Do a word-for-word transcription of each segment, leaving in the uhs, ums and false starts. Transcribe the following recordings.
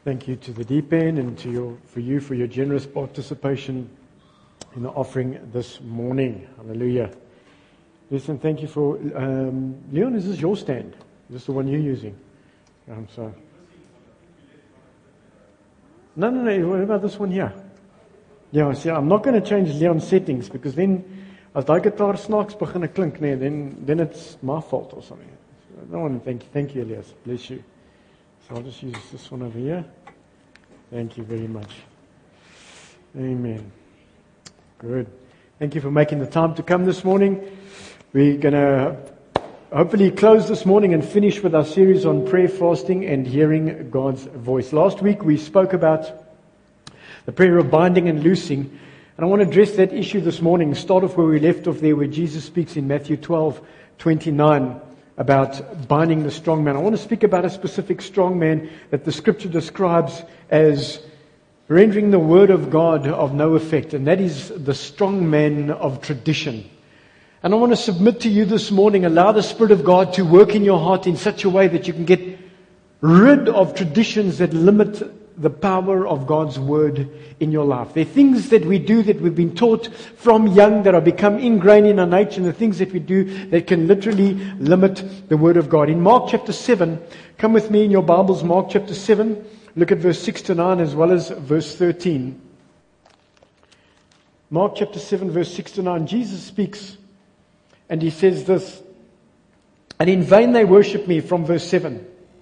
Thank you to the Deep End and to your, for you for your generous participation in the offering this morning. Hallelujah. Listen, thank you for... Um, Leon, is this your stand? Is this the one you're using? I'm sorry. No, no, no. What about this one here? Yeah, see, I'm not going to change Leon's settings because then, as die guitar snaaks begin klink, nee, then, then it's my fault or something. So I don't want to thank you. Thank you, Elias. Bless you. So I'll just use this one over here. Thank you very much. Amen. Good. Thank you for making the time to come this morning. We're going to hopefully close this morning and finish with our series on prayer, fasting, and hearing God's voice. Last week we spoke about the prayer of binding and loosing. And I want to address that issue this morning. Start off where we left off there, where Jesus speaks in Matthew twelve twenty-nine about binding the strong man. I want to speak about a specific strong man that the scripture describes as rendering the word of God of no effect. And that is the strong man of tradition. And I want to submit to you this morning, allow the Spirit of God to work in your heart in such a way that you can get rid of traditions that limit the power of God's Word in your life. There are things that we do that we've been taught from young that have become ingrained in our nature, and the things that we do that can literally limit the Word of God. In Mark chapter seven, come with me in your Bibles, Mark chapter seven, look at verse six to nine as well as verse thirteen. Mark chapter seven, verse six to nine, Jesus speaks and He says this, and in vain they worship me, from verse seven.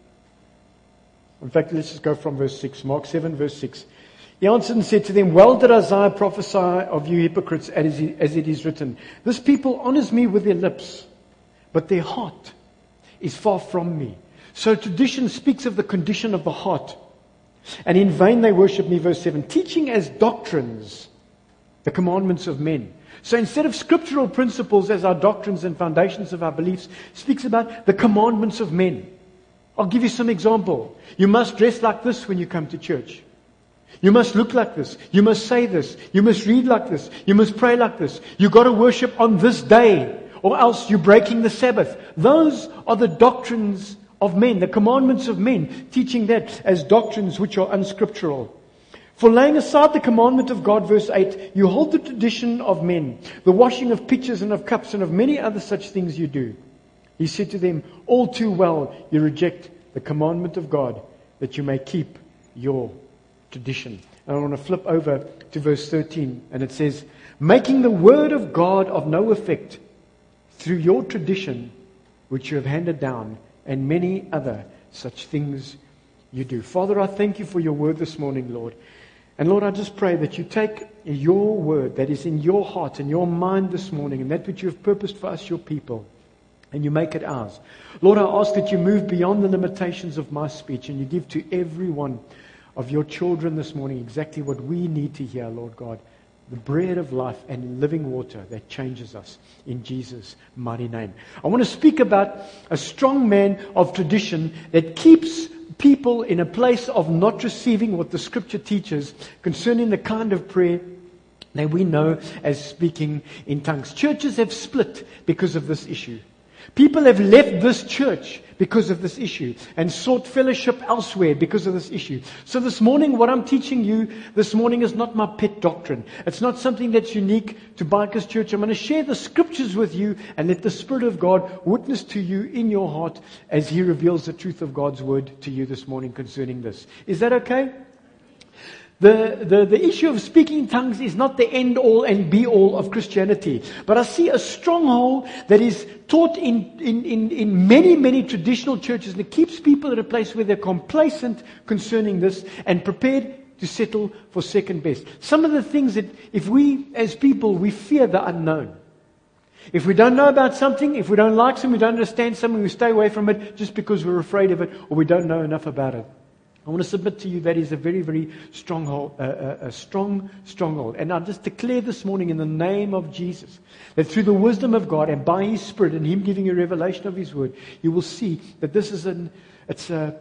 In fact, let's just go from verse six. Mark seven, verse six. He answered and said to them, well did Isaiah prophesy of you hypocrites, as it is written, this people honors me with their lips, but their heart is far from me. So tradition speaks of the condition of the heart. And in vain they worship me, verse seven, teaching as doctrines the commandments of men. So instead of scriptural principles as our doctrines and foundations of our beliefs, speaks about the commandments of men. I'll give you some example. You must dress like this when you come to church. You must look like this. You must say this. You must read like this. You must pray like this. You've got to worship on this day, or else you're breaking the Sabbath. Those are the doctrines of men, the commandments of men, teaching that as doctrines which are unscriptural. For laying aside the commandment of God, verse eight, you hold the tradition of men, the washing of pitchers and of cups and of many other such things you do. He said to them, all too well you reject the commandment of God, that you may keep your tradition. And I want to flip over to verse thirteen, and it says, making the word of God of no effect through your tradition, which you have handed down, and many other such things you do. Father, I thank you for your word this morning, Lord. And Lord, I just pray that you take your word that is in your heart and your mind this morning, and that which you have purposed for us, your people, and you make it ours. Lord, I ask that you move beyond the limitations of my speech, and you give to every one of your children this morning exactly what we need to hear, Lord God. The bread of life and living water that changes us, in Jesus' mighty name. I want to speak about a strong man of tradition that keeps people in a place of not receiving what the scripture teaches concerning the kind of prayer that we know as speaking in tongues. Churches have split because of this issue. People have left this church because of this issue and sought fellowship elsewhere because of this issue. So this morning, what I'm teaching you this morning is not my pet doctrine. It's not something that's unique to Bikers Church. I'm going to share the scriptures with you and let the Spirit of God witness to you in your heart as He reveals the truth of God's word to you this morning concerning this. Is that okay? The, the, the issue of speaking in tongues is not the end all and be all of Christianity. But I see a stronghold that is taught in, in, in, in many, many traditional churches, and it keeps people at a place where they're complacent concerning this and prepared to settle for second best. Some of the things that if we as people, we fear the unknown. If we don't know about something, if we don't like something, we don't understand something, we stay away from it just because we're afraid of it or we don't know enough about it. I want to submit to you that is a very, very stronghold, uh, a strong stronghold. And I just declare this morning in the name of Jesus that through the wisdom of God and by His Spirit and Him giving you revelation of His Word, you will see that this is an, it's a,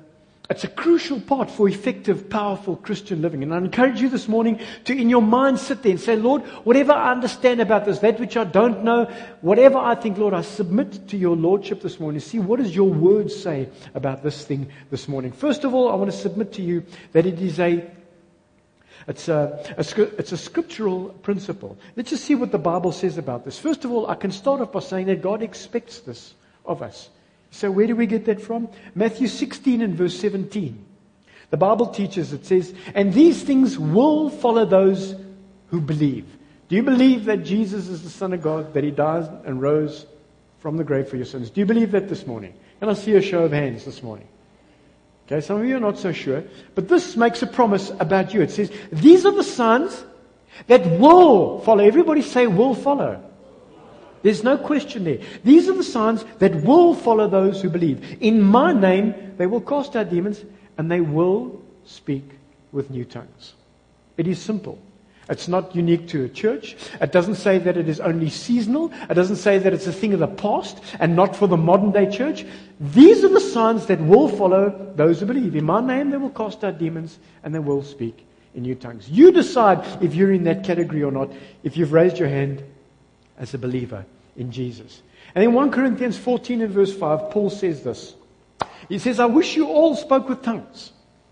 It's a crucial part for effective, powerful Christian living. And I encourage you this morning to, in your mind, sit there and say, Lord, whatever I understand about this, that which I don't know, whatever I think, Lord, I submit to your Lordship this morning. See, what does your word say about this thing this morning? First of all, I want to submit to you that it is a It's a, a, it's a scriptural principle. Let's just see what the Bible says about this. First of all, I can start off by saying that God expects this of us. So where do we get that from? Matthew sixteen and verse seventeen. The Bible teaches, it says, and these things will follow those who believe. Do you believe that Jesus is the Son of God, that He died and rose from the grave for your sins? Do you believe that this morning? Can I see a show of hands this morning? Okay, some of you are not so sure. But this makes a promise about you. It says, these are the signs that will follow. Everybody say will follow. There's no question there. These are the signs that will follow those who believe. In my name, they will cast out demons and they will speak with new tongues. It is simple. It's not unique to a church. It doesn't say that it is only seasonal. It doesn't say that it's a thing of the past and not for the modern day church. These are the signs that will follow those who believe. In my name, they will cast out demons and they will speak in new tongues. You decide if you're in that category or not, if you've raised your hand as a believer in Jesus. And in First Corinthians fourteen and verse five, Paul says this. He says, I wish you all spoke with tongues.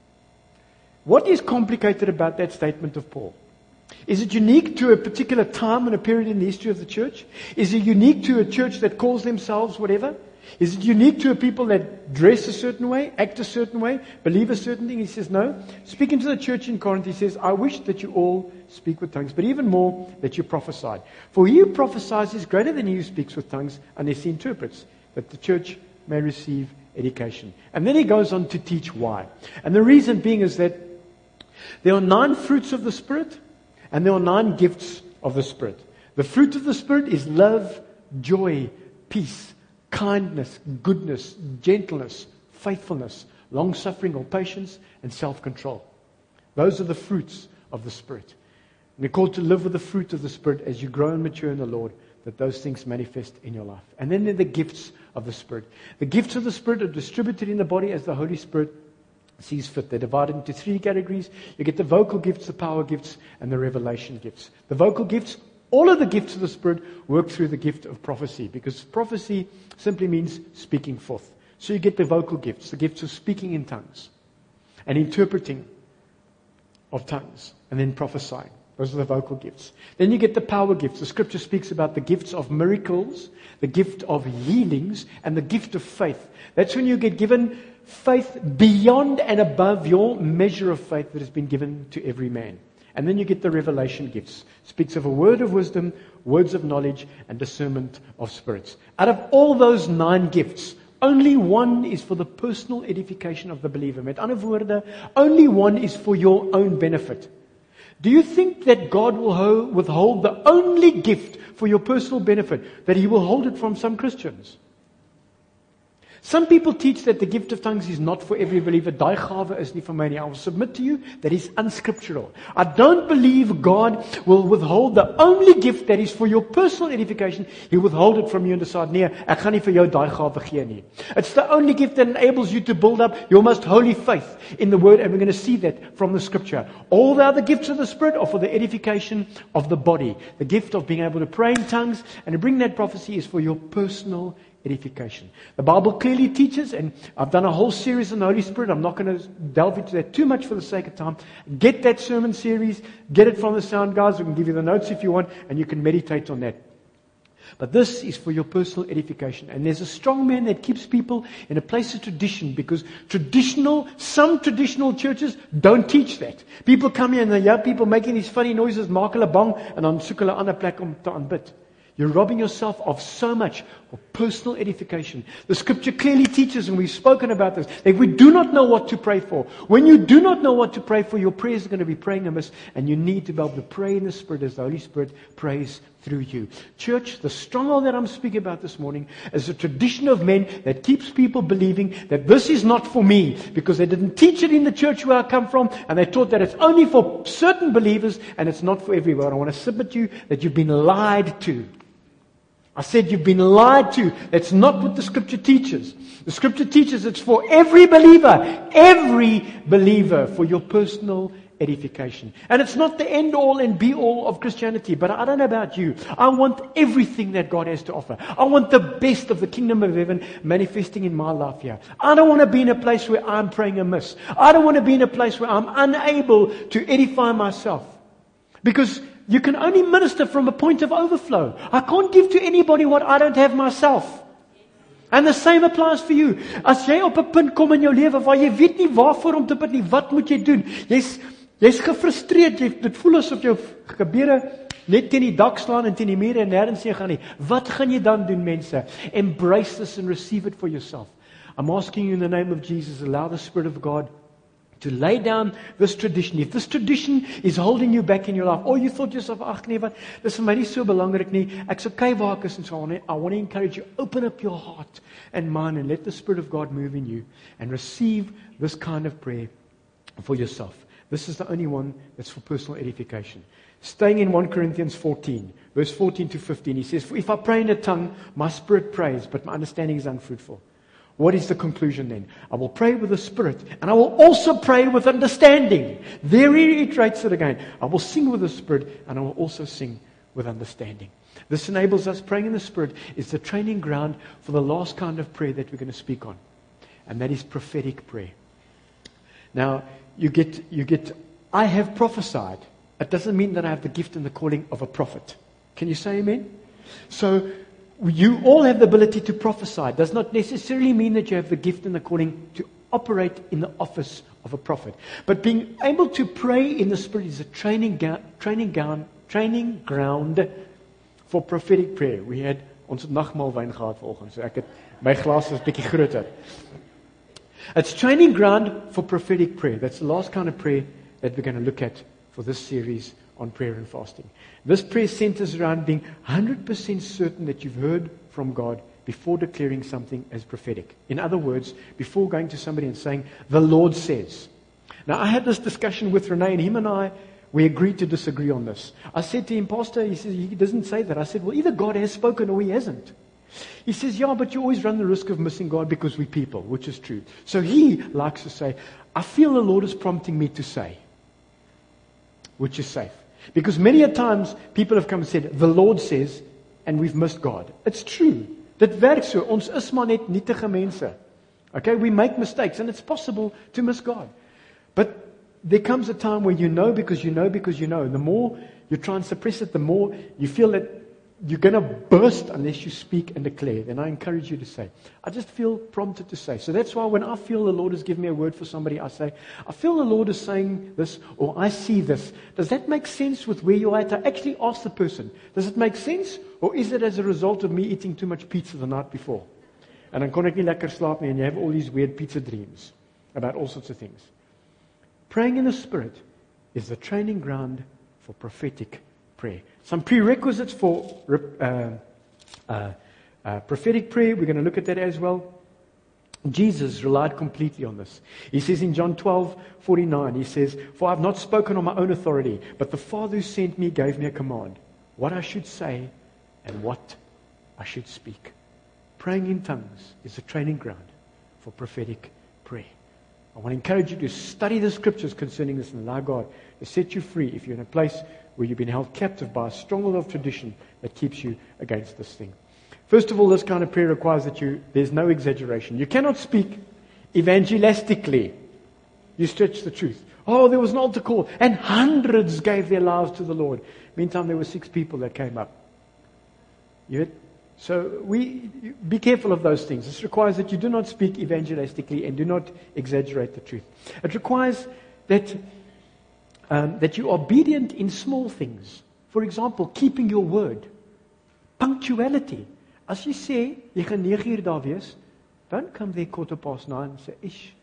What is complicated about that statement of Paul? Is it unique to a particular time and a period in the history of the church? Is it unique to a church that calls themselves whatever? Is it unique to a people that dress a certain way, act a certain way, believe a certain thing? He says, no. Speaking to the church in Corinth, he says, I wish that you all speak with tongues, but even more that you prophesy. For he who prophesies is greater than he who speaks with tongues unless he interprets, that the church may receive education. And then he goes on to teach why. And the reason being is that there are nine fruits of the Spirit, and there are nine gifts of the Spirit. The fruit of the Spirit is love, joy, peace, kindness, goodness, gentleness, faithfulness, long-suffering or patience, and self-control. Those are the fruits of the Spirit. And we're called to live with the fruit of the Spirit as you grow and mature in the Lord, that those things manifest in your life. And then there are the gifts of the Spirit. The gifts of the Spirit are distributed in the body as the Holy Spirit sees fit. They're divided into three categories. You get the vocal gifts, the power gifts, and the revelation gifts. The vocal gifts, all of the gifts of the Spirit work through the gift of prophecy, because prophecy simply means speaking forth. So you get the vocal gifts, the gifts of speaking in tongues and interpreting of tongues, and then prophesying. Those are the vocal gifts. Then you get the power gifts. The scripture speaks about the gifts of miracles, the gift of healings, and the gift of faith. That's when you get given faith beyond and above your measure of faith that has been given to every man. And then you get the revelation gifts. It speaks of a word of wisdom, words of knowledge, and discernment of spirits. Out of all those nine gifts, only one is for the personal edification of the believer. Met ander woorde, only one is for your own benefit. Do you think that God will ho- withhold the only gift for your personal benefit, that He will hold it from some Christians? Some people teach that the gift of tongues is not for every believer. Daai gawe is nie vir my nie. I will submit to you that is unscriptural. I don't believe God will withhold the only gift that is for your personal edification. He'll withhold it from you and decide, nee, ek gaan nie vir jou daai gawe gee nie. It's the only gift that enables you to build up your most holy faith in the Word, and we're going to see that from the Scripture. All the other gifts of the Spirit are for the edification of the body. The gift of being able to pray in tongues and to bring that prophecy is for your personal edification. The Bible clearly teaches, and I've done a whole series on the Holy Spirit. I'm not going to delve into that too much for the sake of time. Get that sermon series, get it from the sound guys. We can give you the notes if you want, and you can meditate on that. But this is for your personal edification. And there's a strong man that keeps people in a place of tradition, because traditional, some traditional churches don't teach that. People come here and they hear people making these funny noises, maak hulle bang, en dan soek hulle 'n ander plek om te aanbid. You're robbing yourself of so much of personal edification. The scripture clearly teaches, and we've spoken about this, that we do not know what to pray for. When you do not know what to pray for, your prayers are going to be praying amiss, and you need to be able to pray in the Spirit as the Holy Spirit prays through you. Church, the stronghold that I'm speaking about this morning is a tradition of men that keeps people believing that this is not for me, because they didn't teach it in the church where I come from, and they taught that it's only for certain believers, and it's not for everyone. I want to submit to you that you've been lied to. I said you've been lied to. That's not what the Scripture teaches. The Scripture teaches it's for every believer, every believer, for your personal edification. And it's not the end all and be all of Christianity, but I don't know about you. I want everything that God has to offer. I want the best of the kingdom of heaven manifesting in my life here. I don't want to be in a place where I'm praying amiss. I don't want to be in a place where I'm unable to edify myself. Because you can only minister from a point of overflow. I can't give to anybody what I don't have myself. And the same applies for you. As jy op 'n punt kom in jou lewe waar jy weet nie waarvoor om te bid nie, wat moet jy doen? Jy's jy's gefrustreerd, jy dit voel asof jou gebede net teen die dak slaan en teen die mure en nêrens heen gaan nie. Wat gaan jy dan doen, mense? Embrace this and receive it for yourself. I'm asking you in the name of Jesus, allow the Spirit of God to lay down this tradition. If this tradition is holding you back in your life, or you thought yourself, ag nee, wat, dis vir my nie so belangrik nie, ek's okay waar ek is en so on. I want to encourage you, open up your heart and mind and let the Spirit of God move in you and receive this kind of prayer for yourself. This is the only one that's for personal edification. Staying in First Corinthians fourteen, verse fourteen to fifteen, he says, "For if I pray in a tongue, my spirit prays, but my understanding is unfruitful." What is the conclusion then? I will pray with the Spirit, and I will also pray with understanding. There he reiterates it again. I will sing with the Spirit, and I will also sing with understanding. This enables us, praying in the Spirit is the training ground for the last kind of prayer that we're going to speak on. And that is prophetic prayer. Now, you get, you get, I have prophesied. It doesn't mean that I have the gift and the calling of a prophet. Can you say amen? So, you all have the ability to prophesy. It does not necessarily mean that you have the gift and the calling to operate in the office of a prophet. But being able to pray in the Spirit is a training, ga- training, ground, training ground for prophetic prayer. We had ons nagmaalwyn gehad vanoggend, so ek het my glas is bietjie groter. It's training ground for prophetic prayer. That's the last kind of prayer that we're going to look at for this series on prayer and fasting. This prayer centers around being one hundred percent certain that you've heard from God before declaring something as prophetic. In other words, before going to somebody and saying, the Lord says. Now, I had this discussion with Renee, and him and I, we agreed to disagree on this. I said to him, Pastor, he says, he doesn't say that. I said, well, either God has spoken or he hasn't. He says, yeah, but you always run the risk of missing God because we're people, which is true. So he likes to say, I feel the Lord is prompting me to say, which is safe. Because many a times people have come and said, the Lord says, and we've missed God. It's true. Dit werk so. Ons is maar net nietige mense. Okay, we make mistakes and it's possible to miss God. But there comes a time where you know because you know because you know. The more you try and suppress it, the more you feel that you're going to burst unless you speak and declare. Then I encourage you to say. I just feel prompted to say. So that's why when I feel the Lord has given me a word for somebody, I say, I feel the Lord is saying this, or I see this. Does that make sense with where you are at? I actually ask the person, does it make sense? Or is it as a result of me eating too much pizza the night before? And dan kon ek nie lekker slaap nie, and you have all these weird pizza dreams about all sorts of things. Praying in the Spirit is the training ground for prophetic prayer. Some prerequisites for uh, uh, uh, prophetic prayer. We're going to look at that as well. Jesus relied completely on this. He says in John twelve forty-nine, he says, "For I have not spoken on my own authority, but the Father who sent me gave me a command, what I should say and what I should speak." Praying in tongues is a training ground for prophetic prayer. I want to encourage you to study the scriptures concerning this and allow God to set you free if you're in a place where you've been held captive by a stronghold of tradition that keeps you against this thing. First of all, this kind of prayer requires that you, there's no exaggeration. You cannot speak evangelistically. You stretch the truth. Oh, there was an altar call, and hundreds gave their lives to the Lord. Meantime, there were six people that came up. You heard? So we be careful of those things. This requires that you do not speak evangelistically and do not exaggerate the truth. It requires that um, that you are obedient in small things. For example, keeping your word. Punctuality. As jy sê, jy gaan nege uur daar wees, don't come there quarter past nine and say, ish.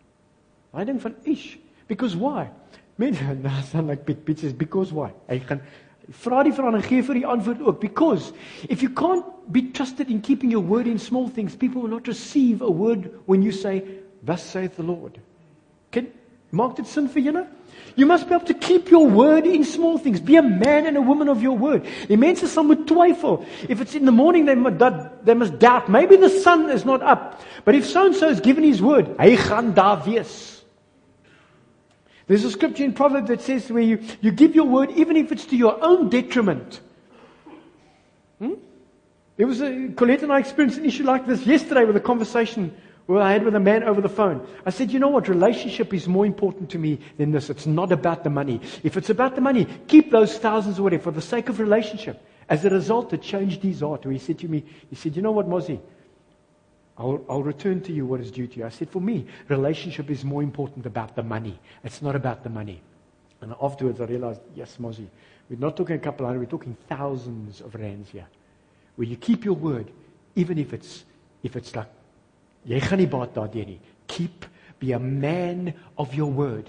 I ding van ish. Because why? Men, nou, sound like Piet. Piet says, because why? Hy gaan vra die vraag en gee vir die antwoord ook. Because if you can't be trusted in keeping your word in small things, people will not receive a word when you say, thus saith the Lord. Can, Maak dit sin vir julle? You must be able to keep your word in small things. Be a man and a woman of your word. Die mense sal moet twyfel. If it's in the morning, they must, they must doubt. Maybe the sun is not up. But if so-and-so has given his word, hy gaan daar wees. There's a scripture in Proverbs that says where you, you give your word even if it's to your own detriment. Hmm? There was a, Colette and I experienced an issue like this yesterday with a conversation where I had with a man over the phone. I said, you know what, relationship is more important to me than this. It's not about the money. If it's about the money, keep those thousands or whatever for the sake of relationship. As a result, it changed his heart. He said to me, he said, you know what, Mozzie? I'll, I'll return to you what is due to you. I said, for me, relationship is more important about the money. It's not about the money. And afterwards I realized, yes, Mozzie, we're not talking a couple hundred, we're talking thousands of rands here. Where you keep your word, even if it's, if it's like, jy gaan nie baat daardeur nie. Keep, be a man of your word.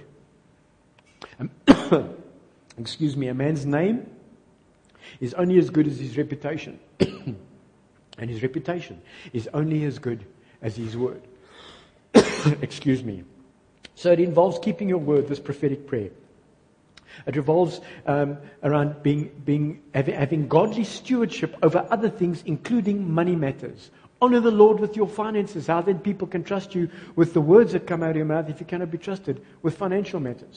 Um, excuse me, a man's name is only as good as his reputation. And his reputation is only as good as his word. Excuse me. So it involves keeping your word, this prophetic prayer. It revolves um, around being, being having, having godly stewardship over other things, including money matters. Honor the Lord with your finances. How then people can trust you with the words that come out of your mouth if you cannot be trusted with financial matters.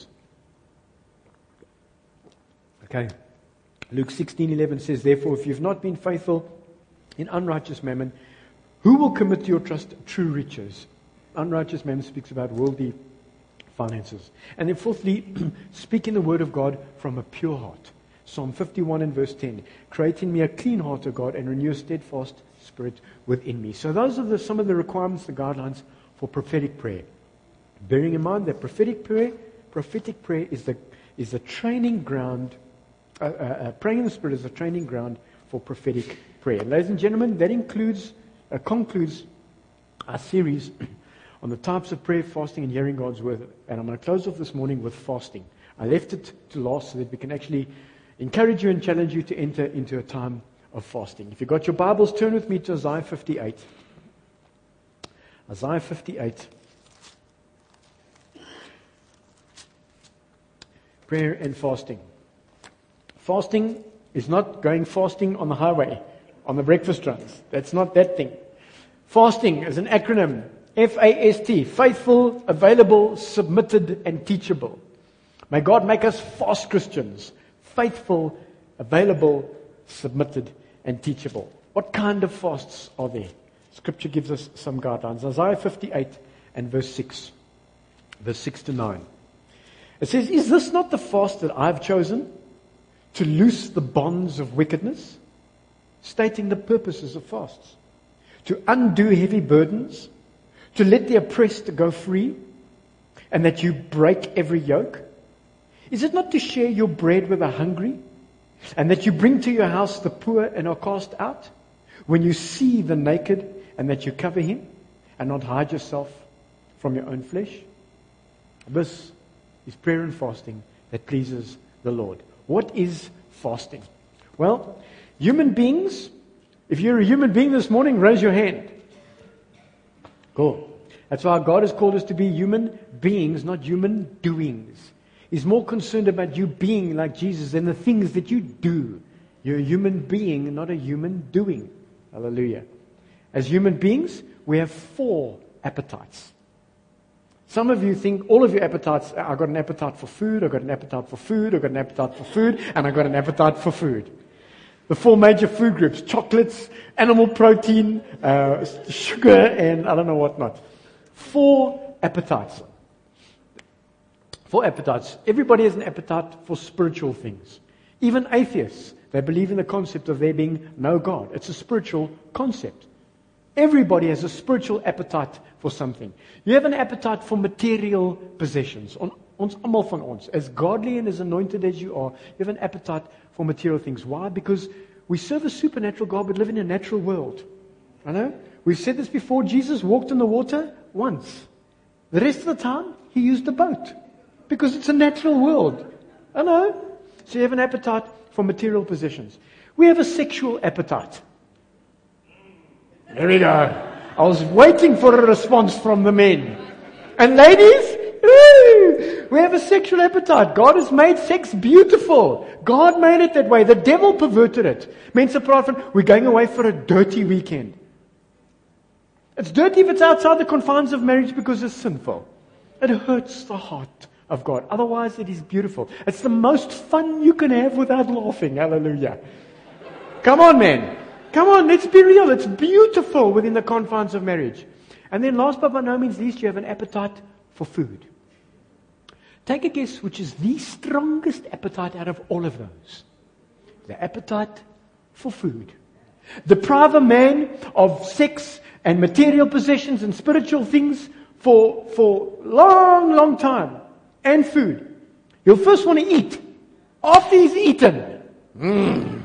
Okay. Luke sixteen eleven says, therefore, if you've not been faithful in unrighteous mammon, who will commit to your trust true riches? Unrighteous mammon speaks about worldly finances. And then fourthly, speaking the word of God from a pure heart. Psalm fifty-one and verse ten. Create in me a clean heart, O God, and renew a steadfast spirit within me. So those are the, some of the requirements, the guidelines for prophetic prayer. Bearing in mind that prophetic prayer, prophetic prayer is the is the training ground. Uh, uh, uh, praying in the Spirit is the training ground for prophetic prayer. Ladies and gentlemen, that includes, uh, concludes our series on the types of prayer, fasting, and hearing God's word. And I'm going to close off this morning with fasting. I left it to last so that we can actually encourage you and challenge you to enter into a time of fasting. If you've got your Bibles, turn with me to Isaiah fifty-eight. Isaiah fifty-eight. Prayer and fasting. Fasting is not going fasting on the highway, on the breakfast runs. That's not that thing. Fasting is an acronym. F A S T. Faithful, available, submitted, and teachable. May God make us fast Christians. Faithful, available, submitted, and teachable. What kind of fasts are there? Scripture gives us some guidelines. Isaiah fifty-eight and verse six. Verse six to nine. It says, is this not the fast that I've chosen? To loose the bonds of wickedness? Stating the purposes of fasts. To undo heavy burdens? To let the oppressed go free? And that you break every yoke? Is it not to share your bread with the hungry? And that you bring to your house the poor and are cast out? When you see the naked, and that you cover him, and not hide yourself from your own flesh? This is prayer and fasting that pleases the Lord. What is fasting? Well, human beings, if you're a human being this morning, raise your hand. Cool. That's why God has called us to be human beings, not human doings. He's more concerned about you being like Jesus than the things that you do. You're a human being, not a human doing. Hallelujah. As human beings, we have four appetites. Some of you think all of your appetites, I've got an appetite for food, I've got an appetite for food, I've got an appetite for food, and I've got an appetite for food. The four major food groups: chocolates, animal protein, uh, sugar, and I don't know what not. Four appetites. Four appetites. Everybody has an appetite for spiritual things. Even atheists, they believe in the concept of there being no God. It's a spiritual concept. Everybody has a spiritual appetite for something. You have an appetite for material possessions. On, ons almal van ons, as godly and as anointed as you are, you have an appetite for material things. Why? Because we serve a supernatural God, but live in a natural world. I know. We've said this before. Jesus walked in the water once. The rest of the time, he used a boat. Because it's a natural world. I know. So you have an appetite for material possessions. We have a sexual appetite. There we go. I was waiting for a response from the men. And ladies, woo, We have a sexual appetite. God has made sex beautiful. God made it that way. The devil perverted it. Mense praat van, we're going away for a dirty weekend. It's dirty if it's outside the confines of marriage because it's sinful. It hurts the heart of God. Otherwise, it is beautiful. It's the most fun you can have without laughing. Hallelujah. Come on, man. Come on, let's be real. It's beautiful within the confines of marriage. And then last but by no means least, you have an appetite for food. Take a guess which is the strongest appetite out of all of those. The appetite for food. Deprive a man of sex and material possessions and spiritual things for, for long, long time. And food. He'll first want to eat. After he's eaten. Mm.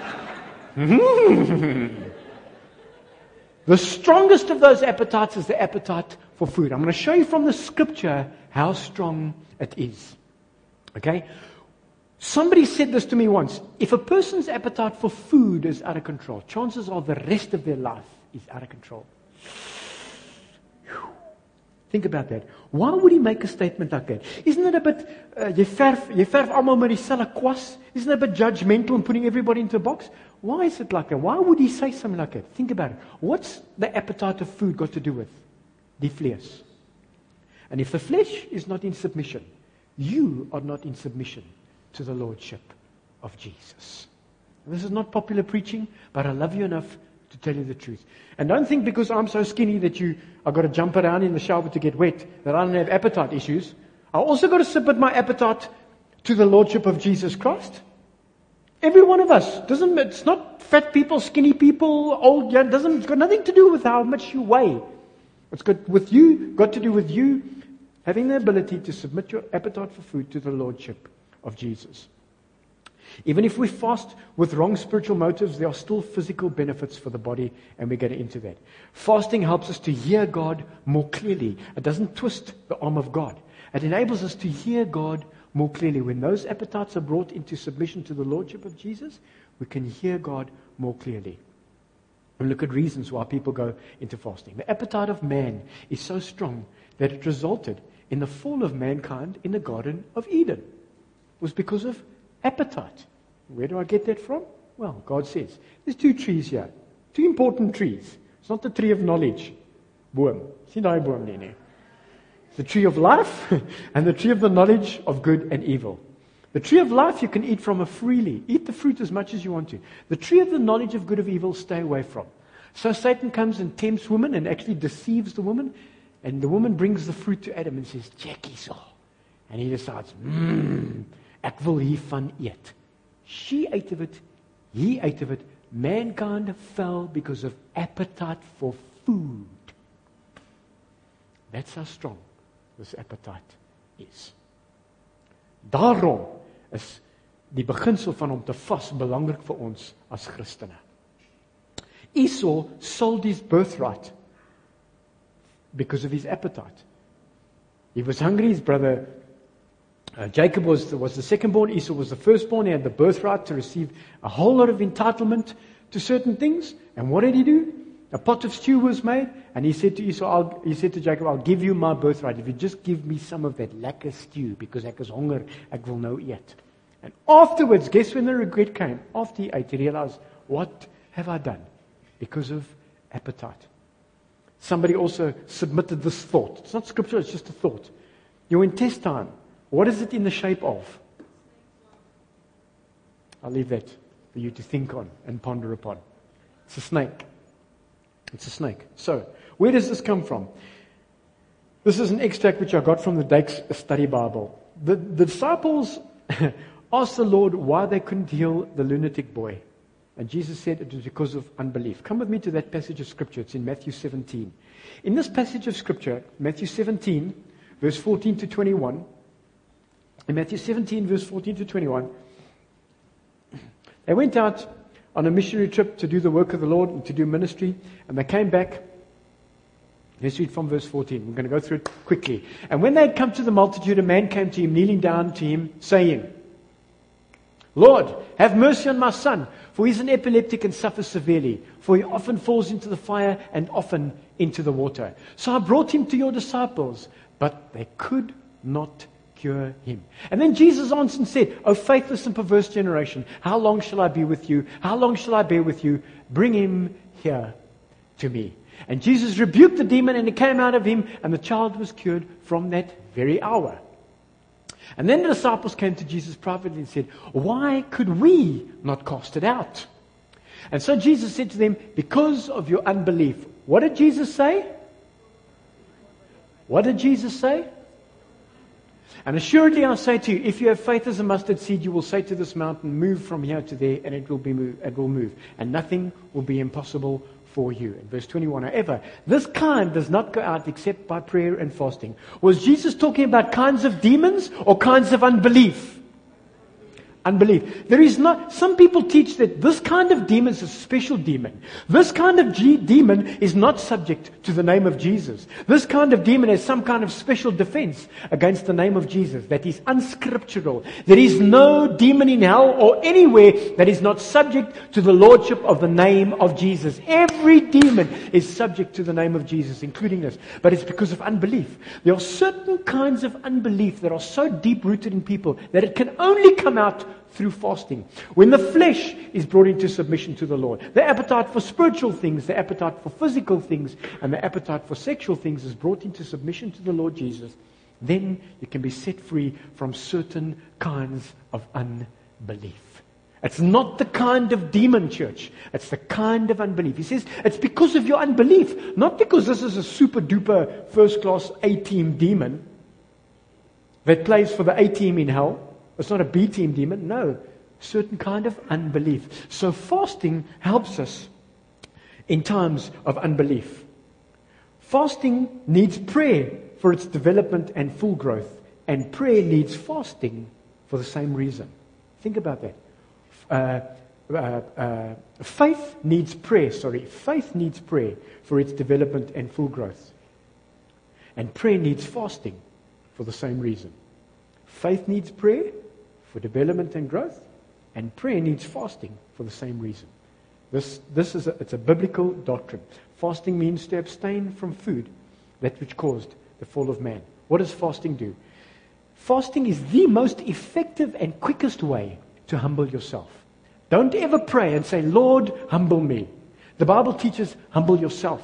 Mm. The strongest of those appetites is the appetite for food. I'm going to show you from the scripture how strong it is. Okay? Somebody said this to me once. If a person's appetite for food is out of control, chances are the rest of their life is out of control. Think about that. Why would he make a statement like that? Isn't it a bit, uh, jy verf, jy verf almal met dieselfde kwas? Isn't it a bit judgmental and putting everybody into a box? Why is it like that? Why would he say something like that? Think about it. What's the appetite of food got to do with? Die vlees. And if the flesh is not in submission, you are not in submission to the lordship of Jesus. This is not popular preaching, but I love you enough to tell you the truth. And don't think because I'm so skinny that you I've got to jump around in the shower to get wet, that I don't have appetite issues. I also got to submit my appetite to the lordship of Jesus Christ. Every one of us. Doesn't it's not fat people, skinny people, old, young, doesn't it's got nothing to do with how much you weigh. It's got with you, got to do with you having the ability to submit your appetite for food to the lordship of Jesus. Even if we fast with wrong spiritual motives, there are still physical benefits for the body, and we get into that. Fasting helps us to hear God more clearly. It doesn't twist the arm of God. It enables us to hear God more clearly. When those appetites are brought into submission to the lordship of Jesus, we can hear God more clearly. And look at reasons why people go into fasting. The appetite of man is so strong that it resulted in the fall of mankind in the Garden of Eden. It was because of appetite. Where do I get that from? Well, God says, there's two trees here. Two important trees. It's not the tree of knowledge. Boom. Sien daai boom nie, nie. The tree of life and the tree of the knowledge of good and evil. The tree of life you can eat from freely. Eat the fruit as much as you want to. The tree of the knowledge of good and evil, stay away from. So Satan comes and tempts woman and actually deceives the woman. And the woman brings the fruit to Adam and says, check hierso. And he decides, mmm, ek wil hiervan eet. She ate of it, he ate of it. Mankind fell because of appetite for food. That's how strong this appetite is. Daarom is die beginsel van om te vas belangrik vir ons as Christene. Esau sold his birthright because of his appetite. He was hungry, his brother Uh, Jacob was the, was the second-born, Esau was the firstborn. He had the birthright to receive a whole lot of entitlement to certain things. And what did he do? A pot of stew was made, and he said to Esau, I'll, he said to Jacob, I'll give you my birthright if you just give me some of that lekker stew, because ek is honger, ek wil nou eet. And afterwards, guess when the regret came? After he ate, he realized, what have I done? Because of appetite. Somebody also submitted this thought. It's not scripture, it's just a thought. Your intestine, what is it in the shape of? I'll leave that for you to think on and ponder upon. It's a snake. It's a snake. So, where does this come from? This is an extract which I got from the Dake's Study Bible. The, the disciples asked the Lord why they couldn't heal the lunatic boy. And Jesus said it was because of unbelief. Come with me to that passage of Scripture. It's in Matthew seventeen. In this passage of Scripture, Matthew seventeen, verse fourteen to twenty-one, in Matthew seventeen, verse fourteen to twenty-one, they went out on a missionary trip to do the work of the Lord and to do ministry, and they came back. Let's read from verse fourteen. We're going to go through it quickly. And when they had come to the multitude, a man came to him, kneeling down to him, saying, Lord, have mercy on my son, for he is an epileptic and suffers severely, for he often falls into the fire and often into the water. So I brought him to your disciples, but they could not cure him. And then Jesus answered and said, O faithless and perverse generation, how long shall I be with you? How long shall I bear with you? Bring him here to me. And Jesus rebuked the demon, and it came out of him, and the child was cured from that very hour. And then the disciples came to Jesus privately and said, why could we not cast it out? And so Jesus said to them, because of your unbelief. What did Jesus say? What did Jesus say? And assuredly I say to you, if you have faith as a mustard seed, you will say to this mountain, move from here to there, and it will be move, it will move. And nothing will be impossible for you. In verse twenty-one, however, this kind does not go out except by prayer and fasting. Was Jesus talking about kinds of demons or kinds of unbelief? Unbelief. There is not, some people teach that this kind of demon is a special demon. This kind of G, demon is not subject to the name of Jesus. This kind of demon has some kind of special defense against the name of Jesus that is unscriptural. There is no demon in hell or anywhere that is not subject to the lordship of the name of Jesus. Every demon is subject to the name of Jesus, including this. But it's because of unbelief. There are certain kinds of unbelief that are so deep-rooted in people that it can only come out through fasting. When the flesh is brought into submission to the Lord, the appetite for spiritual things, the appetite for physical things, and the appetite for sexual things is brought into submission to the Lord Jesus, then you can be set free from certain kinds of unbelief. It's not the kind of demon, church. It's the kind of unbelief. He says it's because of your unbelief, not because this is a super duper first class A-team demon that plays for the A-team in hell. It's not a B-team demon. No. Certain kind of unbelief. So fasting helps us in times of unbelief. Fasting needs prayer for its development and full growth. And prayer needs fasting for the same reason. Think about that. Uh, uh, uh, faith needs prayer, sorry. Faith needs prayer for its development and full growth. And prayer needs fasting for the same reason. Faith needs prayer for development and growth, and prayer needs fasting for the same reason. This, this is a, it's a biblical doctrine. Fasting means to abstain from food, that which caused the fall of man. What does fasting do? Fasting is the most effective and quickest way to humble yourself. Don't ever pray and say, Lord, humble me. The Bible teaches, humble yourself.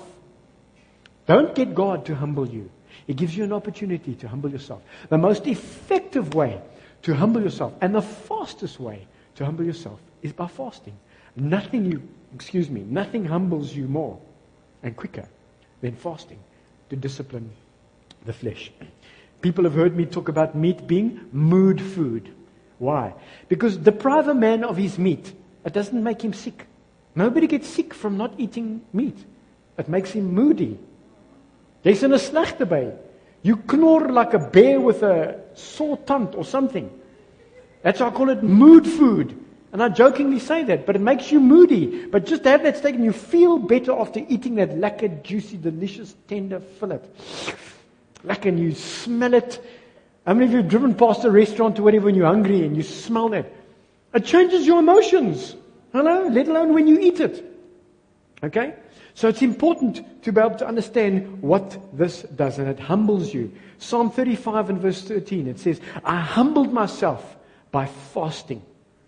Don't get God to humble you. It gives you an opportunity to humble yourself. The most effective way to humble yourself, and the fastest way to humble yourself, is by fasting. Nothing you, excuse me, nothing humbles you more and quicker than fasting to discipline the flesh. People have heard me talk about meat being mood food. Why? Because deprive a man of his meat, it doesn't make him sick. Nobody gets sick from not eating meat. It makes him moody. Jy's in 'n slegte by. You knor like a bear with a sore tongue or something. That's why I call it mood food. And I jokingly say that, but it makes you moody. But just have that steak and you feel better after eating that lekker, juicy, delicious, tender fillet. Lekker, and you smell it. How many of you have driven past a restaurant or whatever when you're hungry and you smell that? It changes your emotions. Hello? Let alone when you eat it. Okay? So it's important to be able to understand what this does, and it humbles you. Psalm thirty-five and verse thirteen, it says, I humbled myself by fasting.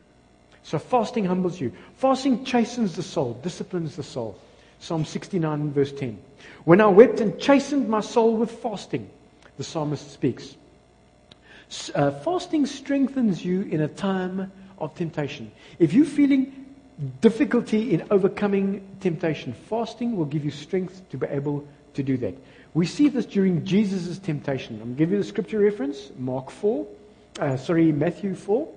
So fasting humbles you. Fasting chastens the soul, disciplines the soul. Psalm sixty-nine and verse ten. When I wept and chastened my soul with fasting, the psalmist speaks. Uh, fasting strengthens you in a time of temptation. If you're feeling difficulty in overcoming temptation, fasting will give you strength to be able to do that. We see this during Jesus' temptation. I'm giving you the scripture reference, Mark four, uh, sorry, Matthew four.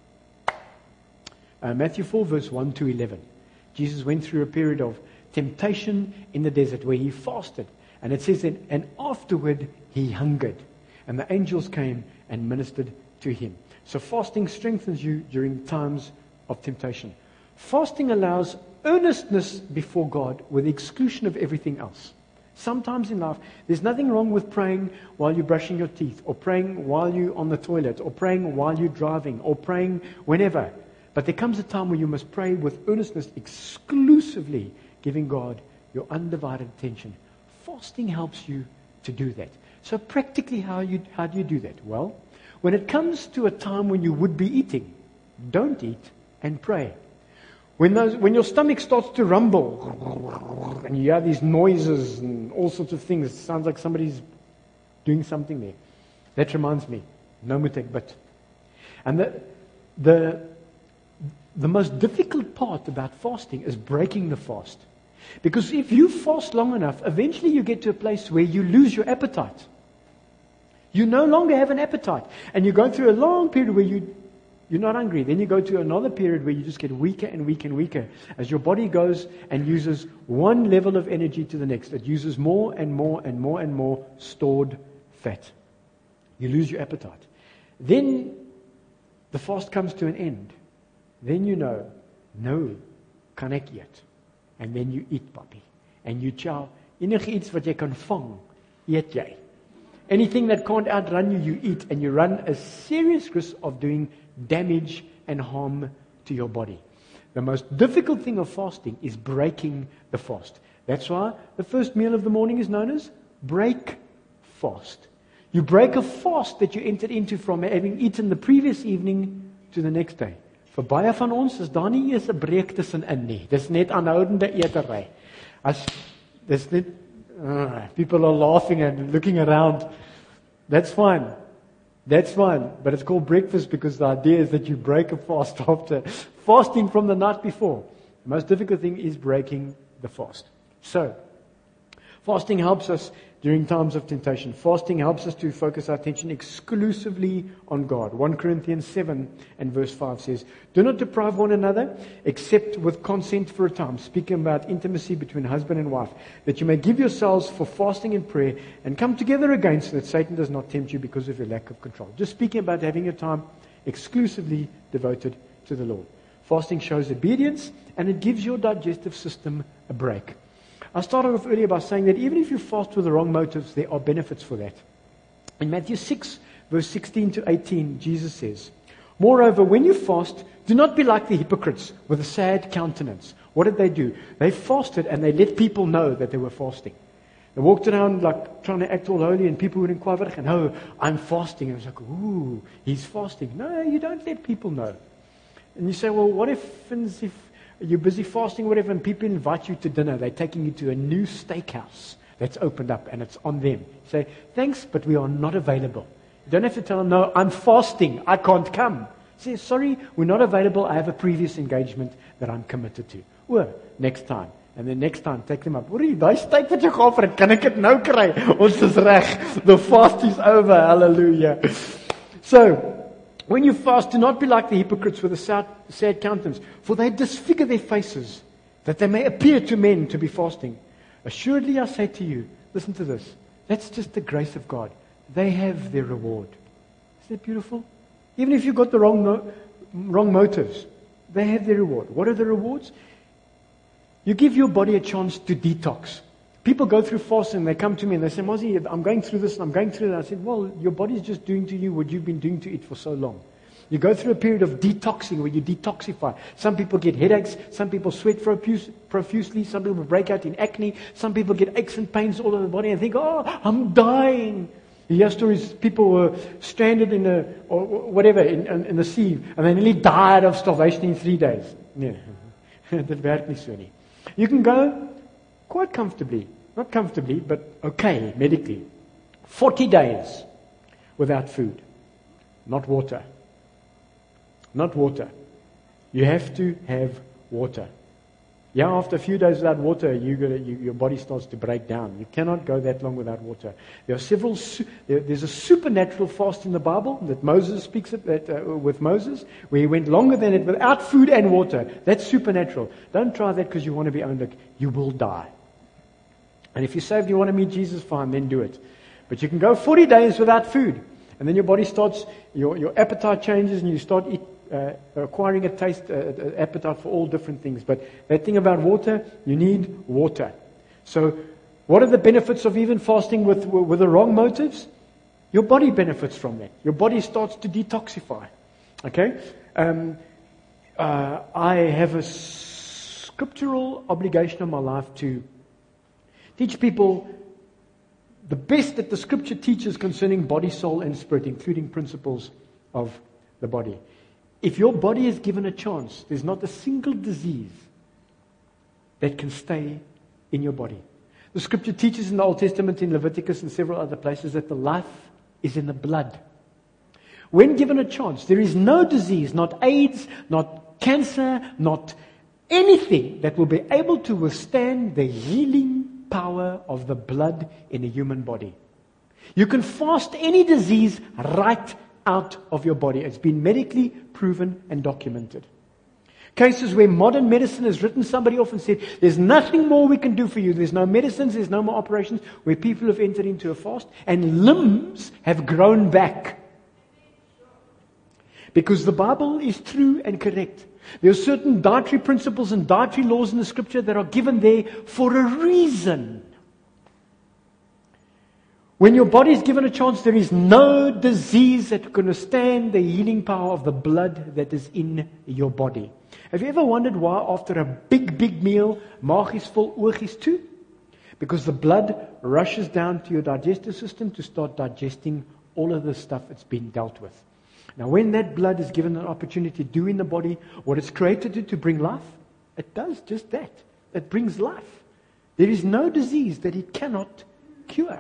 Uh, Matthew four, verse one to eleven. Jesus went through a period of temptation in the desert where he fasted. And it says that, and afterward he hungered. And the angels came and ministered to him. So fasting strengthens you during times of temptation. Fasting allows earnestness before God with the exclusion of everything else. Sometimes in life, there's nothing wrong with praying while you're brushing your teeth, or praying while you're on the toilet, or praying while you're driving, or praying whenever. But there comes a time where you must pray with earnestness, exclusively giving God your undivided attention. Fasting helps you to do that. So practically, how you how do you do that? Well, When it comes to a time when you would be eating, don't eat and pray. When those, when your stomach starts to rumble and you hear these noises and all sorts of things, it sounds like somebody's doing something there. That reminds me, no mutek but. And the, the, the most difficult part about fasting is breaking the fast. Because if you fast long enough, eventually you get to a place where you lose your appetite. You no longer have an appetite. And you go through a long period where you, you're not hungry. Then you go to another period where you just get weaker and weaker and weaker as your body goes and uses one level of energy to the next. It uses more and more and more and more stored fat. You lose your appetite. Then the fast comes to an end. Then you know, no, kan ek eet. And then you eat, papi. And you chow. Enige iets wat jy kan vang, eet jy. Anything that can't outrun you, you eat. And you run a serious risk of doing damage and harm to your body. The most difficult thing of fasting is breaking the fast. That's why the first meal of the morning is known as break fast. You break a fast that you entered into from having eaten the previous evening to the next day. Vir baie van ons is daar nie eers 'n breek tussenin nie. Dis net aanhoudende etery. As dis net uh, people are laughing and looking around. That's fine. That's fine. But it's called breakfast because the idea is that you break a fast after fasting from the night before. The most difficult thing is breaking the fast. So, fasting helps us during times of temptation. Fasting helps us to focus our attention exclusively on God. First Corinthians seven and verse five says, "Do not deprive one another, except with consent for a time," speaking about intimacy between husband and wife, "that you may give yourselves for fasting and prayer, and come together again so that Satan does not tempt you because of your lack of control." Just speaking about having a time exclusively devoted to the Lord. Fasting shows obedience, and it gives your digestive system a break. I started off earlier by saying that even if you fast with the wrong motives, there are benefits for that. In Matthew six, verse sixteen to eighteen, Jesus says, "Moreover, when you fast, do not be like the hypocrites with a sad countenance." What did they do? They fasted and they let people know that they were fasting. They walked around like trying to act all holy, and people would inquire, and "Oh, I'm fasting." And it was like, "Ooh, he's fasting." No, you don't let people know. And you say, "Well, what if if you're busy fasting, whatever, and people invite you to dinner. They're taking you to a new steakhouse that's opened up, and it's on them." You say, "Thanks, but we are not available." You don't have to tell them, "No, I'm fasting. I can't come." Say, "Sorry, we're not available. I have a previous engagement that I'm committed to." Well, next time. And then next time, take them up. "Hoorie, daai steak wat jy geoffer het, kan ek dit nou kry? Ons is reg. The fast is over. Hallelujah." So, when you fast, do not be like the hypocrites with a sad, sad countenance, for they disfigure their faces, that they may appear to men to be fasting. Assuredly, I say to you, listen to this, that's just the grace of God. They have their reward. Isn't that beautiful? Even if you've got the wrong, no, wrong motives, they have their reward. What are the rewards? You give your body a chance to detox. People go through fasting and they come to me and they say, "Mozzie, I'm going through this and I'm going through that." I said, "Well, your body's just doing to you what you've been doing to it for so long." You go through a period of detoxing where you detoxify. Some people get headaches. Some people sweat profuse, profusely. Some people break out in acne. Some people get aches and pains all over the body and think, "Oh, I'm dying." You hear stories, people were stranded in a, or whatever, in, in, in the sea, and they nearly died of starvation in three days. Yeah, that werkt nie so nie. You can go quite comfortably. Not comfortably, but okay, medically. forty days without food. Not water. Not water. You have to have water. Yeah, after a few days without water, you gotta, you, your body starts to break down. You cannot go that long without water. There are several, there, there's a supernatural fast in the Bible that Moses speaks of, that, uh, with Moses, where he went longer than it without food and water. That's supernatural. Don't try that because you want to be owned. You will die. And if you say if you want to meet Jesus, fine, then do it. But you can go forty days without food. And then your body starts, your, your appetite changes and you start eat, uh, acquiring a taste, uh, appetite for all different things. But that thing about water, you need water. So what are the benefits of even fasting with, with the wrong motives? Your body benefits from that. Your body starts to detoxify. Okay? Um, uh, I have a scriptural obligation in my life to teach people the best that the Scripture teaches concerning body, soul, and spirit, including principles of the body. If your body is given a chance, there's not a single disease that can stay in your body. The Scripture teaches in the Old Testament, in Leviticus and several other places, that the life is in the blood. When given a chance, there is no disease, not AIDS, not cancer, not anything that will be able to withstand the healing power of the blood in a human body. You can fast any disease right out of your body. It's been medically proven and documented. Cases where modern medicine has written somebody off and said, there's nothing more we can do for you. There's no medicines, there's no more operations, where people have entered into a fast and limbs have grown back. Because the Bible is true and correct. There are certain dietary principles and dietary laws in the Scripture that are given there for a reason. When your body is given a chance, there is no disease that can withstand the healing power of the blood that is in your body. Have you ever wondered why after a big, big meal, maag is vol, oog is toe? Because the blood rushes down to your digestive system to start digesting all of the stuff that's been dealt with. Now, when that blood is given an opportunity to do in the body what it's created to, to bring life, it does just that. It brings life. There is no disease that it cannot cure.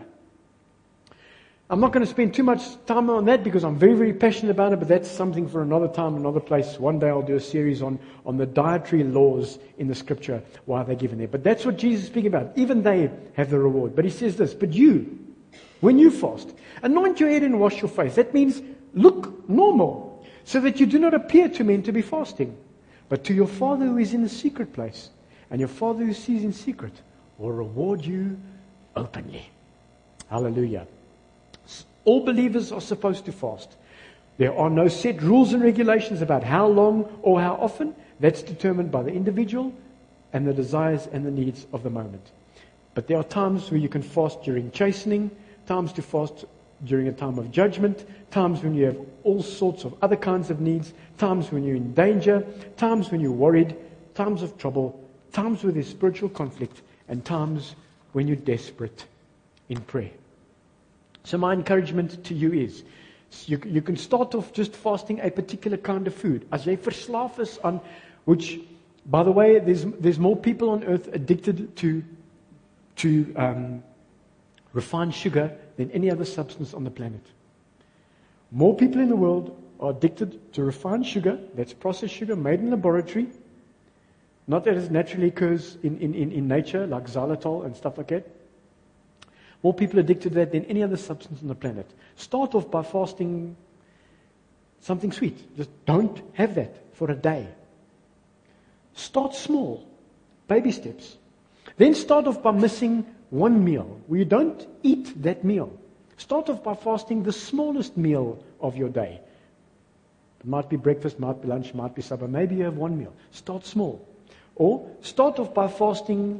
I'm not going to spend too much time on that because I'm very, very passionate about it, but that's something for another time, another place. One day I'll do a series on, on the dietary laws in the Scripture, why they're given there. But that's what Jesus is speaking about. Even they have the reward. But he says this, but you, when you fast, anoint your head and wash your face. That means look normal, so that you do not appear to men to be fasting, but to your Father who is in the secret place. And your Father who sees in secret will reward you openly. Hallelujah. All believers are supposed to fast. There are no set rules and regulations about how long or how often. That's determined by the individual and the desires and the needs of the moment. But there are times where you can fast during chastening, times to fast during a time of judgment, times when you have all sorts of other kinds of needs, times when you're in danger, times when you're worried, times of trouble, times where there's spiritual conflict, and times when you're desperate in prayer. So my encouragement to you is, you, you can start off just fasting a particular kind of food. As jy verslaaf is aan, which, by the way, there's, there's more people on earth addicted to, to um, refined sugar than any other substance on the planet. More people in the world are addicted to refined sugar, that's processed sugar made in laboratory, not that it naturally occurs in, in, in, in nature, like xylitol and stuff like that. More people addicted to that than any other substance on the planet. Start off by fasting something sweet. Just don't have that for a day. Start small, baby steps. Then start off by missing one meal, where you don't eat that meal. Start off by fasting the smallest meal of your day. It might be breakfast, might be lunch, might be supper. Maybe you have one meal. Start small. Or start off by fasting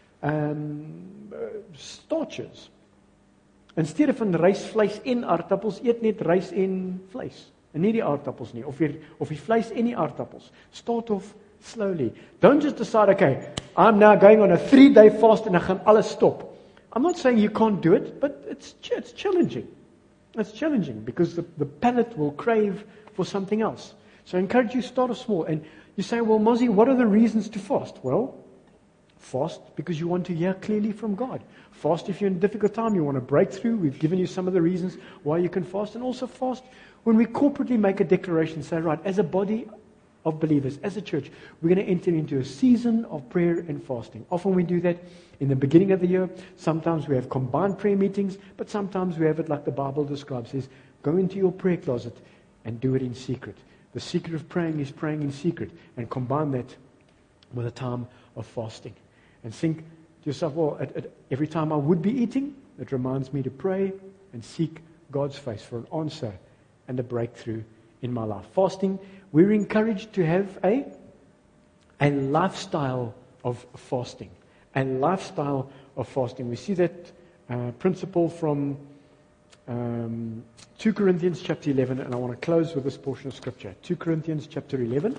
um, uh, starches. Instead van rys, vleis en aardappels, eet net rys en vleis. En nie die aardappels nie, of die, of die vleis en die aardappels. Start off slowly. Don't just decide, okay, I'm now going on a three-day fast and ek gaan alles stop. I'm not saying you can't do it, but it's it's challenging. It's challenging because the, the palate will crave for something else. So I encourage you to start off small. And you say, well, Mozzie, what are the reasons to fast? Well, fast because you want to hear clearly from God. Fast if you're in a difficult time, you want to break through. We've given you some of the reasons why you can fast. And also fast when we corporately make a declaration, say, right, as a body of believers, as a church, we're going to enter into a season of prayer and fasting. Often we do that in the beginning of the year. Sometimes we have combined prayer meetings, but sometimes we have it like the Bible describes. It says, go into your prayer closet and do it in secret. The secret of praying is praying in secret, and combine that with a time of fasting. And think to yourself, well, at, at every time I would be eating, it reminds me to pray and seek God's face for an answer and a breakthrough in my life. Fasting, we're encouraged to have a, a lifestyle of fasting. A lifestyle of fasting. We see that uh, principle from um, two Corinthians chapter eleven, and I want to close with this portion of Scripture. two Corinthians chapter eleven.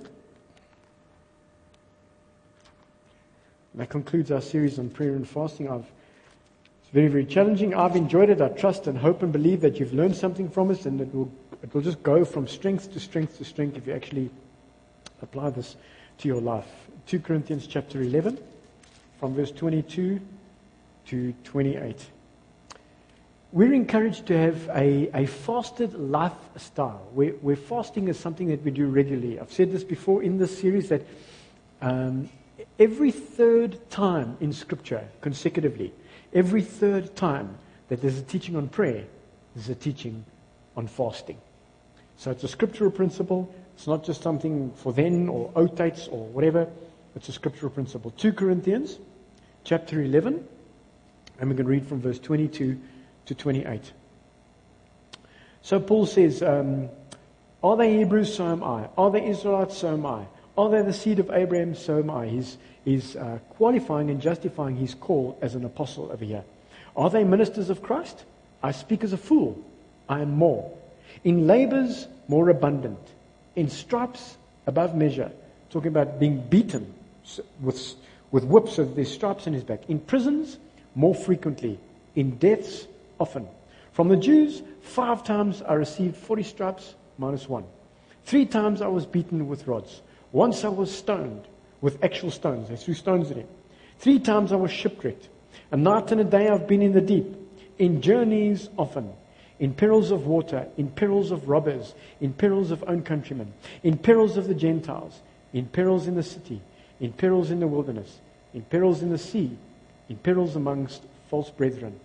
That concludes our series on prayer and fasting. I've It's very, very challenging. I've enjoyed it. I trust and hope and believe that you've learned something from us, and it will, it will just go from strength to strength to strength if you actually apply this to your life. Second Corinthians chapter eleven, from verse twenty-two to twenty-eight. We're encouraged to have a, a fasted lifestyle, where, where fasting is something that we do regularly. I've said this before in this series that um, every third time in Scripture, consecutively, every third time that there's a teaching on prayer, there's a teaching on fasting. So it's a scriptural principle. It's not just something for then or otates or whatever. It's a scriptural principle. Second Corinthians chapter eleven, and we can read from verse twenty-two to twenty-eight. So Paul says, um, are they Hebrews? So am I. Are they Israelites? So am I. Are they the seed of Abraham? So am I. He's, he's uh, qualifying and justifying his call as an apostle over here. Are they ministers of Christ? I speak as a fool. I am more. In labors, more abundant. In stripes, above measure. Talking about being beaten with, with whips, so there's stripes in his back. In prisons, more frequently. In deaths, often. From the Jews, five times I received forty stripes minus one. Three times I was beaten with rods. Once I was stoned with actual stones. They threw stones at him. Three times I was shipwrecked. A night and a day I've been in the deep. In journeys often. In perils of water. In perils of robbers. In perils of own countrymen. In perils of the Gentiles. In perils in the city. In perils in the wilderness. In perils in the sea. In perils amongst false brethren.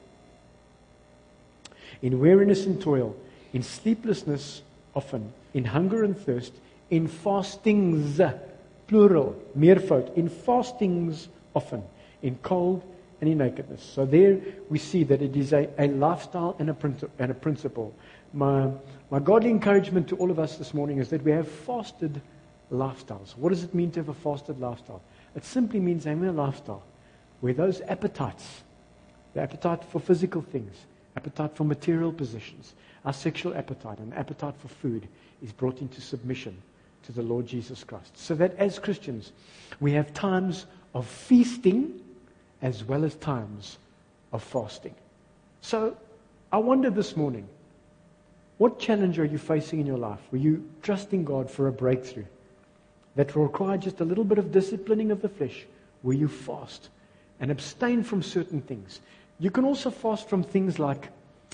In weariness and toil, in sleeplessness often, in hunger and thirst, in fastings, plural, meervoud, in fastings often, in cold and in nakedness. So there we see that it is a, a lifestyle and a, princi- and a principle. My, my godly encouragement to all of us this morning is that we have fasted lifestyles. What does it mean to have a fasted lifestyle? It simply means having a lifestyle where those appetites, the appetite for physical things, appetite for material possessions, our sexual appetite and appetite for food is brought into submission to the Lord Jesus Christ. So that as Christians, we have times of feasting as well as times of fasting. So I wonder this morning, what challenge are you facing in your life? Were you trusting God for a breakthrough that will require just a little bit of disciplining of the flesh? Will you fast and abstain from certain things? You can also fast from things like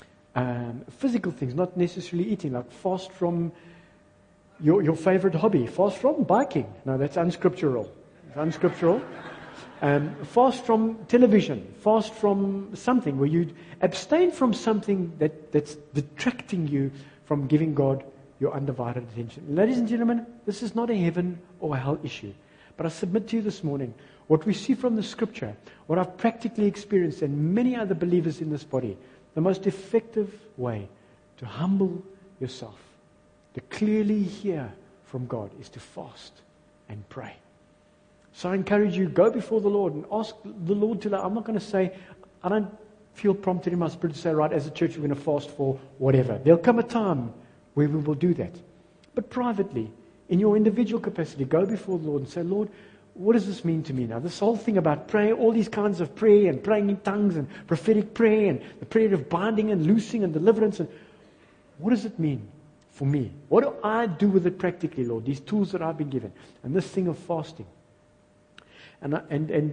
um, physical things, not necessarily eating, like fast from your, your favorite hobby. Fast from biking. No, that's unscriptural. It's unscriptural. Um, fast from television. Fast from something where you abstain from something that, that's detracting you from giving God your undivided attention. Ladies and gentlemen, this is not a heaven or a hell issue. But I submit to you this morning, what we see from the scripture, what I've practically experienced and many other believers in this body, the most effective way to humble yourself, to clearly hear from God, is to fast and pray. So I encourage you, go before the Lord and ask the Lord to, I'm not going to say, I don't feel prompted in my spirit to say, right, as a church we're going to fast for whatever. There'll come a time where we will do that. But privately, in your individual capacity, go before the Lord and say, Lord, what does this mean to me now? This whole thing about prayer, all these kinds of prayer and praying in tongues and prophetic prayer and the prayer of binding and loosing and deliverance. And what does it mean for me? What do I do with it practically, Lord? These tools that I've been given. And this thing of fasting. And I, and, and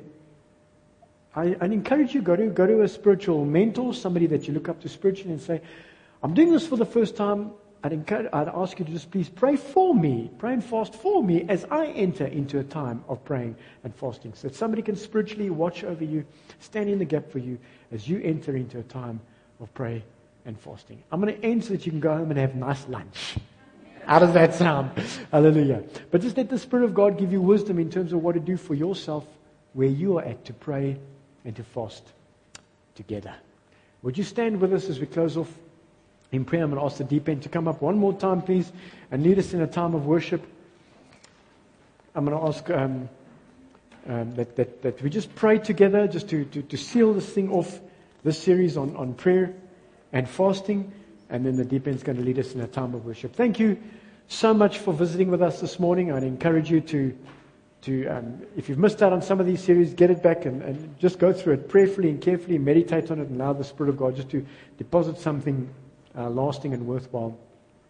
I, I encourage you, go to, go to a spiritual mentor, somebody that you look up to spiritually, and say, I'm doing this for the first time. I'd, encourage, I'd ask you to just please pray for me, pray and fast for me as I enter into a time of praying and fasting. So that somebody can spiritually watch over you, stand in the gap for you as you enter into a time of prayer and fasting. I'm going to end so that you can go home and have nice lunch. How does that sound? Hallelujah. But just let the Spirit of God give you wisdom in terms of what to do for yourself where you are at to pray and to fast together. Would you stand with us as we close off in prayer? I'm going to ask the deep end to come up one more time, please, and lead us in a time of worship. I'm going to ask um, um, that, that, that we just pray together just to, to, to seal this thing off, this series on, on prayer and fasting, and then the deep end is going to lead us in a time of worship. Thank you so much for visiting with us this morning. I'd encourage you to to um, if you've missed out on some of these series, get it back and, and just go through it prayerfully and carefully, meditate on it, and allow the Spirit of God just to deposit something uh, lasting and worthwhile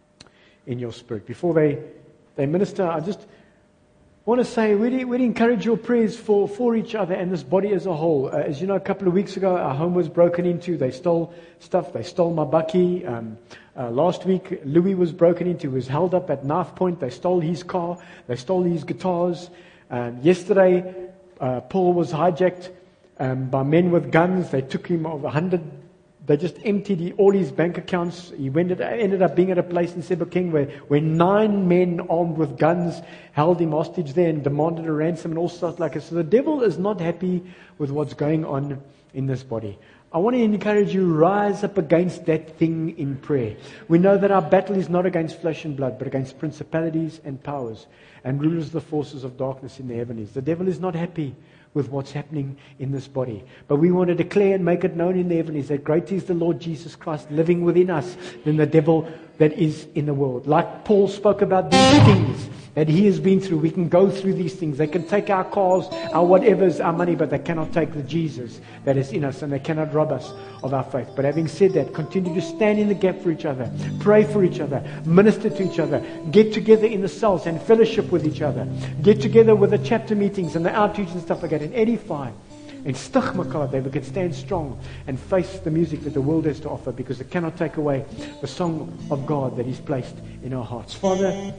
in your spirit. Before they, they minister, I just want to say, really, really encourage your prayers for, for each other and this body as a whole. Uh, as you know, a couple of weeks ago, our home was broken into. They stole stuff. They stole my bakkie. Um, uh, last week, Louis was broken into. He was held up at knife point. They stole his car. They stole his guitars. Um, yesterday, uh, Paul was hijacked um, by men with guns. They took him over a hundred. They just emptied he, all his bank accounts. He went, ended up being at a place in Sebokeng where, where nine men armed with guns held him hostage there and demanded a ransom and all sorts like that. So the devil is not happy with what's going on in this body. I want to encourage you, rise up against that thing in prayer. We know that our battle is not against flesh and blood, but against principalities and powers and rulers of the forces of darkness in the heavens. The devil is not happy with what's happening in this body. But we want to declare and make it known in the heavens that greater is the Lord Jesus Christ living within us than the devil that is in the world. Like Paul spoke about these things that he has been through. We can go through these things. They can take our cars, our whatevers, our money, but they cannot take the Jesus that is in us, and they cannot rob us of our faith. But having said that, continue to stand in the gap for each other, pray for each other, minister to each other, get together in the cells and fellowship with each other, get together with the chapter meetings and the outreach and stuff like that, and edify and stig mekaar that we can stand strong and face the music that the world has to offer, because it cannot take away the song of God that He's placed in our hearts. Father,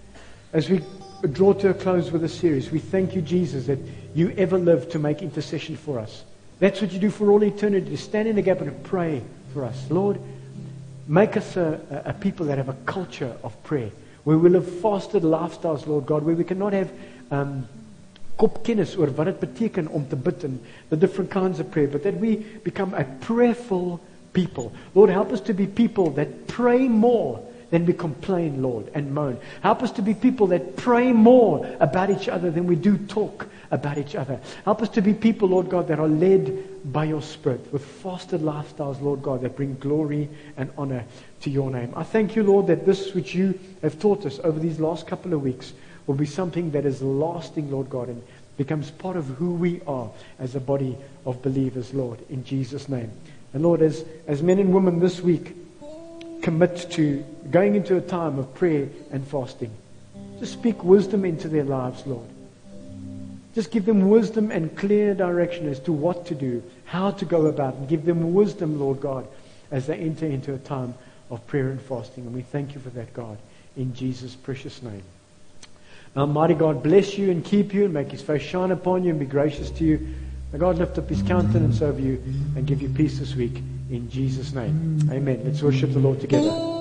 as we draw to a close with this series, we thank you, Jesus, that you ever lived to make intercession for us. That's what you do for all eternity, to stand in the gap and to pray for us. Lord, make us a, a people that have a culture of prayer, where we live fasted lifestyles, Lord God, where we cannot have um, kopkennis oor wat dit beteken om te bid and the different kinds of prayer, but that we become a prayerful people. Lord, help us to be people that pray more than we complain, Lord, and moan. Help us to be people that pray more about each other than we do talk about each other. Help us to be people, Lord God, that are led by your Spirit with fasted lifestyles, Lord God, that bring glory and honor to your name. I thank you, Lord, that this which you have taught us over these last couple of weeks will be something that is lasting, Lord God, and becomes part of who we are as a body of believers, Lord, in Jesus' name. And Lord, as, as men and women this week commit to going into a time of prayer and fasting, just speak wisdom into their lives, Lord. Just give them wisdom and clear direction as to what to do, how to go about, and give them wisdom, Lord God, as they enter into a time of prayer and fasting. And we thank you for that, God, in Jesus' precious name. Now, mighty God, bless you and keep you and make His face shine upon you and be gracious to you. May God lift up His countenance over you and give you peace this week. In Jesus' name. Amen. Let's worship the Lord together.